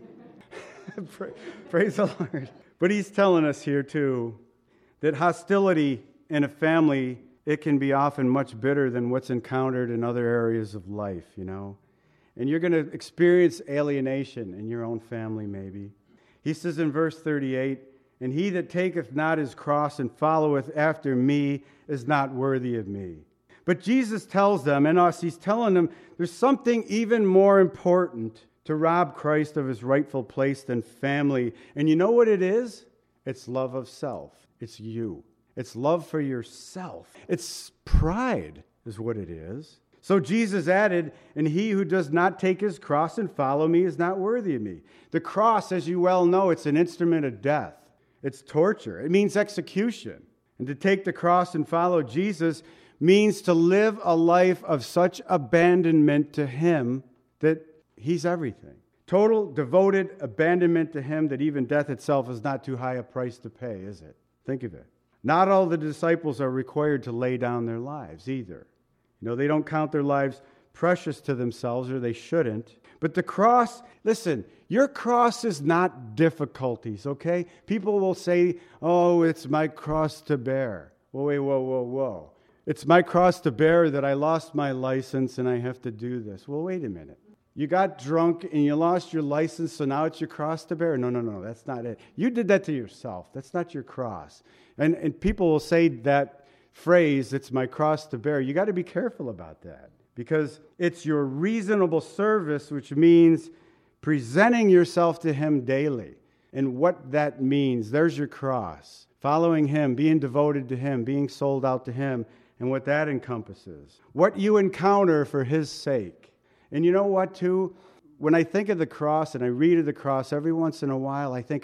Praise the Lord. But he's telling us here, too, that hostility in a family, it can be often much bitter than what's encountered in other areas of life, you know. And you're going to experience alienation in your own family, maybe. He says in verse thirty-eight, and he that taketh not his cross and followeth after me is not worthy of me. But Jesus tells them, and us, he's telling them, there's something even more important to rob Christ of his rightful place than family. And you know what it is? It's love of self. It's you. It's love for yourself. It's pride is what it is. So Jesus added, and he who does not take his cross and follow me is not worthy of me. The cross, as you well know, it's an instrument of death. It's torture. It means execution. And to take the cross and follow Jesus means to live a life of such abandonment to him that he's everything. Total, devoted abandonment to him that even death itself is not too high a price to pay, is it? Think of it. Not all the disciples are required to lay down their lives either. You know, they don't count their lives precious to themselves, or they shouldn't. But the cross, listen, your cross is not difficulties, okay? People will say, oh, it's my cross to bear. Whoa, wait, whoa, whoa, whoa. It's my cross to bear that I lost my license and I have to do this. Well, wait a minute. You got drunk and you lost your license, so now it's your cross to bear? No, no, no, that's not it. You did that to yourself. That's not your cross. And, and people will say that phrase, it's my cross to bear. You got to be careful about that, because it's your reasonable service, which means presenting yourself to him daily. And what that means, there's your cross. Following him, being devoted to him, being sold out to him, and what that encompasses. What you encounter for his sake. And you know what, too? When I think of the cross and I read of the cross, every once in a while I think of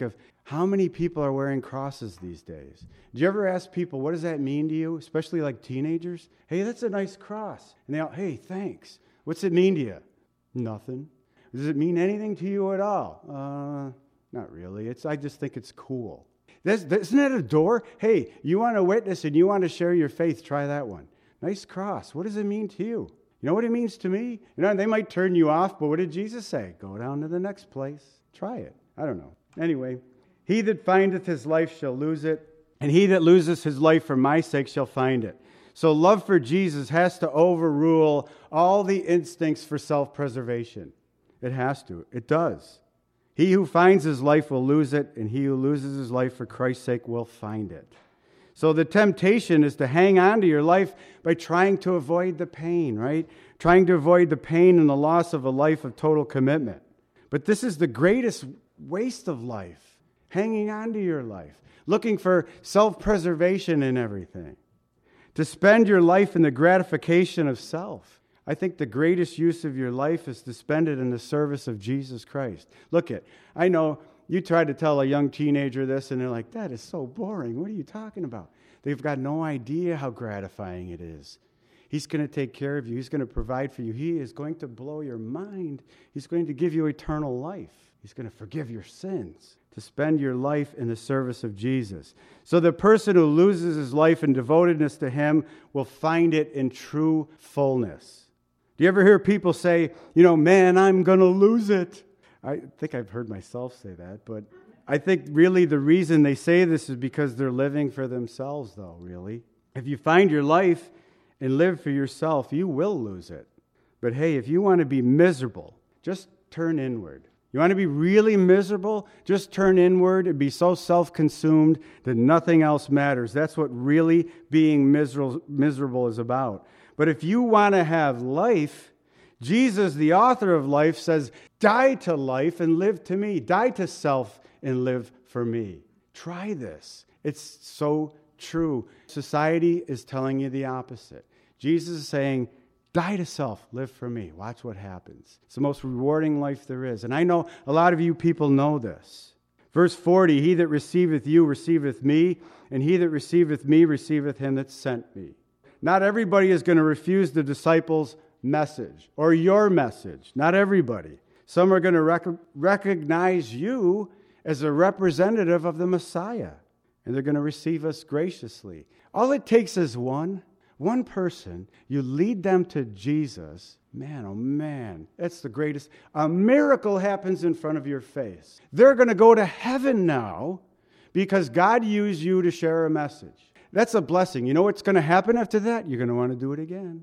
How many people are wearing crosses these days? Do you ever ask people, what does that mean to you? Especially like teenagers. Hey, that's a nice cross. And they all, hey, thanks. What's it mean to you? Nothing. Does it mean anything to you at all? Uh, not really. It's I just think it's cool. That's, isn't that a door? Hey, you want to witness and you want to share your faith, try that one. Nice cross. What does it mean to you? You know what it means to me? You know, they might turn you off, but what did Jesus say? Go down to the next place. Try it. I don't know. Anyway, he that findeth his life shall lose it, and he that loseth his life for my sake shall find it. So love for Jesus has to overrule all the instincts for self-preservation. It has to. It does. He who finds his life will lose it, and he who loses his life for Christ's sake will find it. So the temptation is to hang on to your life by trying to avoid the pain, right? Trying to avoid the pain and the loss of a life of total commitment. But this is the greatest waste of life, hanging on to your life, looking for self-preservation in everything. To spend your life in the gratification of self. I think the greatest use of your life is to spend it in the service of Jesus Christ. Look at, I know you try to tell a young teenager this and they're like, that is so boring. What are you talking about? They've got no idea how gratifying it is. He's going to take care of you. He's going to provide for you. He is going to blow your mind. He's going to give you eternal life. He's going to forgive your sins. To spend your life in the service of Jesus. So the person who loses his life in devotedness to him will find it in true fullness. Do you ever hear people say, you know, man, I'm going to lose it? I think I've heard myself say that, but I think really the reason they say this is because they're living for themselves, though, really. If you find your life and live for yourself, you will lose it. But hey, if you want to be miserable, just turn inward. You want to be really miserable? Just turn inward and be so self-consumed that nothing else matters. That's what really being miserable, miserable is about. But if you want to have life, Jesus, the author of life, says, die to life and live to me. Die to self and live for me. Try this. It's so true. Society is telling you the opposite. Jesus is saying, die to self, live for me. Watch what happens. It's the most rewarding life there is. And I know a lot of you people know this. Verse forty, he that receiveth you receiveth me, and he that receiveth me receiveth him that sent me. Not everybody is going to refuse the disciples' message or your message. Not everybody. Some are going to rec- recognize you as a representative of the Messiah, and they're going to receive us graciously. All it takes is one. One person, you lead them to Jesus. Man, oh man, that's the greatest. A miracle happens in front of your face. They're going to go to heaven now because God used you to share a message. That's a blessing. You know what's going to happen after that? You're going to want to do it again.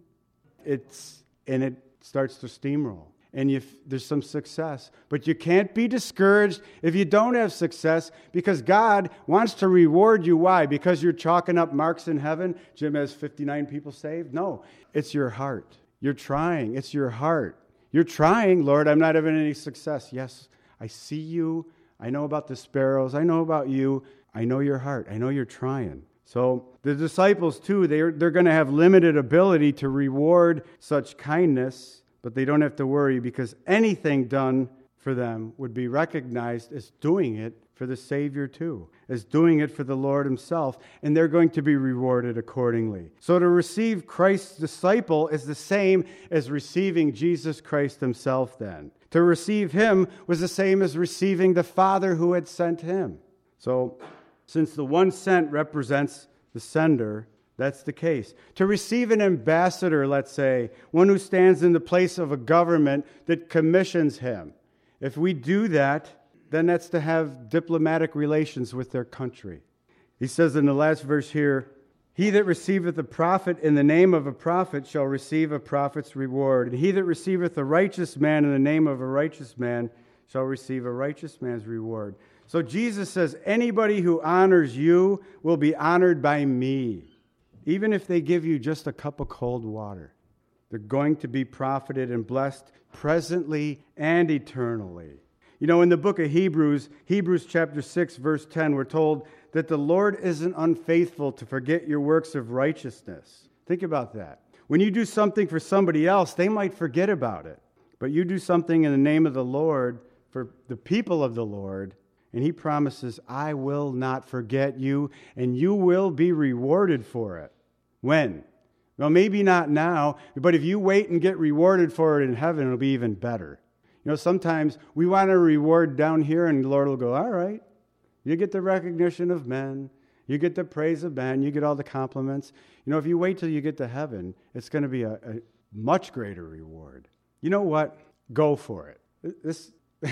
It's and it starts to steamroll. And you, there's some success. But you can't be discouraged if you don't have success because God wants to reward you. Why? Because you're chalking up marks in heaven. Jim has fifty-nine people saved. No, it's your heart. You're trying. It's your heart. You're trying, Lord, I'm not having any success. Yes, I see you. I know about the sparrows. I know about you. I know your heart. I know you're trying. So the disciples, too, they're, they're going to have limited ability to reward such kindness. But they don't have to worry because anything done for them would be recognized as doing it for the Savior too, as doing it for the Lord himself, and they're going to be rewarded accordingly. So to receive Christ's disciple is the same as receiving Jesus Christ himself then. To receive him was the same as receiving the Father who had sent him. So since the one sent represents the sender, that's the case. To receive an ambassador, let's say, one who stands in the place of a government that commissions him. If we do that, then that's to have diplomatic relations with their country. He says in the last verse here, he that receiveth a prophet in the name of a prophet shall receive a prophet's reward. And he that receiveth a righteous man in the name of a righteous man shall receive a righteous man's reward. So Jesus says, anybody who honors you will be honored by me. Even if they give you just a cup of cold water, they're going to be profited and blessed presently and eternally. You know, in the book of Hebrews, Hebrews chapter six, verse ten, we're told that the Lord isn't unfaithful to forget your works of righteousness. Think about that. When you do something for somebody else, they might forget about it. But you do something in the name of the Lord for the people of the Lord, And he promises, I will not forget you, and you will be rewarded for it. When? Well, maybe not now, but if you wait and get rewarded for it in heaven, it'll be even better. You know, sometimes we want a reward down here, and the Lord will go, all right, you get the recognition of men, you get the praise of men, you get all the compliments. You know, if you wait till you get to heaven, it's going to be a, a much greater reward. You know what? Go for it. This,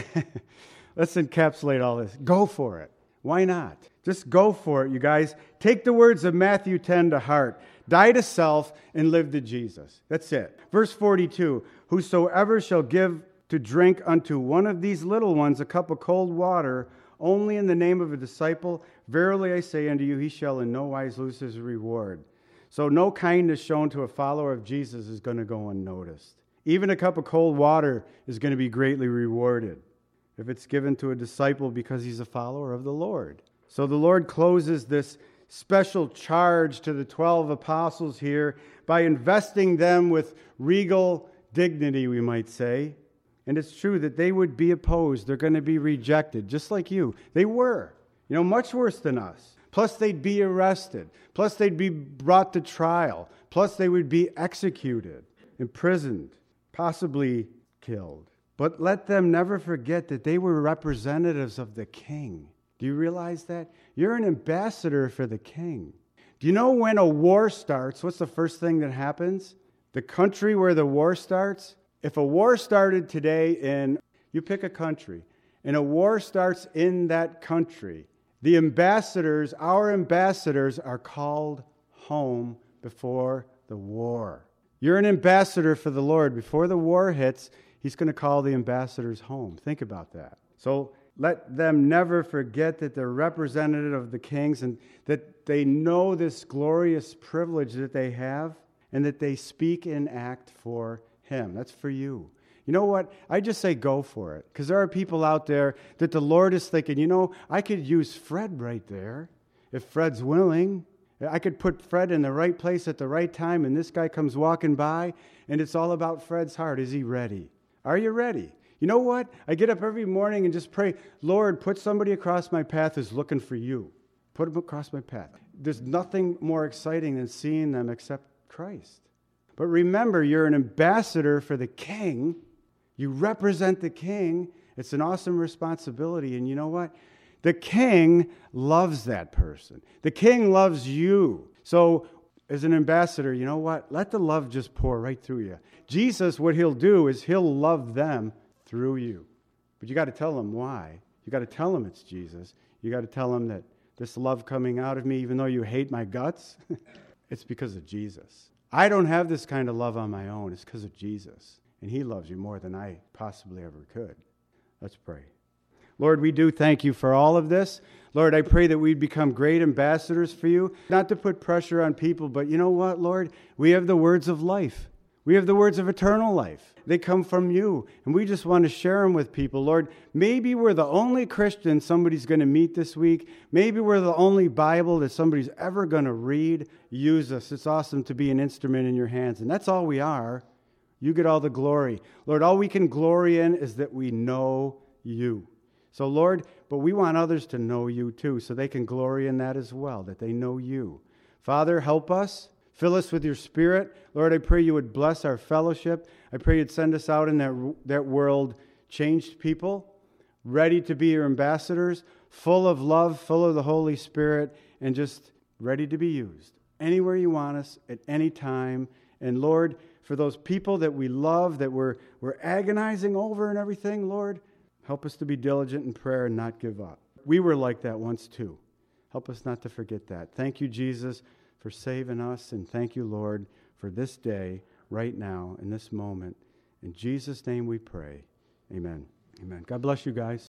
let's encapsulate all this. Go for it. Why not? Just go for it, you guys. Take the words of Matthew ten to heart. Die to self and live to Jesus. That's it. Verse forty-two, whosoever shall give to drink unto one of these little ones a cup of cold water, only in the name of a disciple, verily I say unto you, he shall in no wise lose his reward. So no kindness shown to a follower of Jesus is going to go unnoticed. Even a cup of cold water is going to be greatly rewarded if it's given to a disciple because he's a follower of the Lord. So the Lord closes this special charge to the twelve apostles here by investing them with regal dignity, we might say. And it's true that they would be opposed. They're going to be rejected, just like you. They were, you know, much worse than us. Plus, they'd be arrested. Plus, they'd be brought to trial. Plus, they would be executed, imprisoned, possibly killed. But let them never forget that they were representatives of the King. Do you realize that? You're an ambassador for the King. Do you know when a war starts, what's the first thing that happens? The country where the war starts? If a war started today in, you pick a country, and a war starts in that country, the ambassadors, our ambassadors, are called home before the war. You're an ambassador for the Lord. Before the war hits, he's going to call the ambassadors home. Think about that. So let them never forget that they're representative of the kings and that they know this glorious privilege that they have and that they speak and act for him. That's for you. You know what? I just say go for it. Because there are people out there that the Lord is thinking, you know, I could use Fred right there if Fred's willing. I could put Fred in the right place at the right time, and this guy comes walking by, and it's all about Fred's heart. Is he ready? Are you ready? You know what? I get up every morning and just pray, Lord, put somebody across my path who's looking for you. Put them across my path. There's nothing more exciting than seeing them except Christ. But remember, you're an ambassador for the King. You represent the King. It's an awesome responsibility. And you know what? The King loves that person. The King loves you. So as an ambassador, you know what? Let the love just pour right through you. Jesus, what he'll do is he'll love them through you. But you got to tell them why. You got to tell them it's Jesus. You got to tell them that this love coming out of me, even though you hate my guts, it's because of Jesus. I don't have this kind of love on my own. It's because of Jesus. And he loves you more than I possibly ever could. Let's pray. Lord, we do thank you for all of this. Lord, I pray that we'd become great ambassadors for you, not to put pressure on people, but you know what, Lord? We have the words of life. We have the words of eternal life. They come from you, and we just want to share them with people. Lord, maybe we're the only Christian somebody's going to meet this week. Maybe we're the only Bible that somebody's ever going to read. Use us. It's awesome to be an instrument in your hands, and that's all we are. You get all the glory. Lord, all we can glory in is that we know you. So, Lord, but we want others to know you too, so they can glory in that as well, that they know you. Father, help us. Fill us with your Spirit. Lord, I pray you would bless our fellowship. I pray you'd send us out in that, that world changed people, ready to be your ambassadors, full of love, full of the Holy Spirit, and just ready to be used. Anywhere you want us, at any time. And Lord, for those people that we love, that we're, we're agonizing over and everything, Lord, help us to be diligent in prayer and not give up. We were like that once too. Help us not to forget that. Thank you, Jesus, for saving us, and thank you, Lord, for this day, right now, in this moment. In Jesus' name we pray. Amen. Amen. God bless you guys.